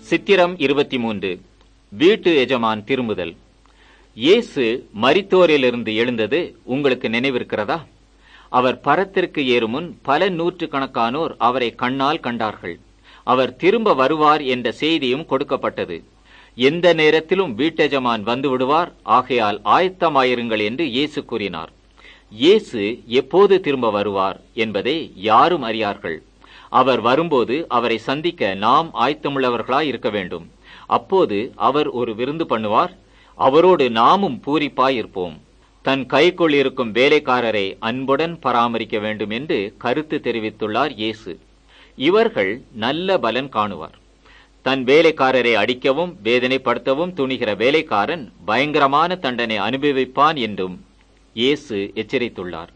சித்திரம் 23. வீட்டு எஜமான் திரும்புதல். இயேசு மரித்தோரிலிருந்து எழுந்தது உங்களுக்கு நினைவிருக்கிறதா? அவர் பரத்திற்கு ஏறுமுன் பல நூற்றுக்கணக்கானோர் அவரை கண்ணால் கண்டார்கள். அவர் திரும்ப வருவார் என்ற செய்தியும் கொடுக்கப்பட்டது. எந்த நேரத்திலும் வீட்டெஜமான் வந்து விடுவார், ஆகையால் ஆயத்தமாயிருங்கள் என்று இயேசு கூறினார். இயேசு எப்போது திரும்ப வருவார் என்பதை யாரும் அறியார்கள். அவர் வரும்போது அவரை சந்திக்க நாம் ஆயத்தமுள்ளவர்களாய் இருக்க வேண்டும். அப்போது அவர் ஒரு விருந்து பண்ணுவார். அவரோடு நாமும் பூரிப்பாயிருப்போம். தன் கைக்குள் இருக்கும் வேலைக்காரரை அன்புடன் பராமரிக்க வேண்டும் என்று கருத்து தெரிவித்துள்ளார் இயேசு. இவர்கள் நல்ல பலன் காணுவார். தன் வேலைக்காரரை அடிக்கவும் வேதனைப்படுத்தவும் துணிகிற வேலைக்காரன் பயங்கரமான தண்டனை அனுபவிப்பான் என்றும் இயேசு எச்சரித்துள்ளார்.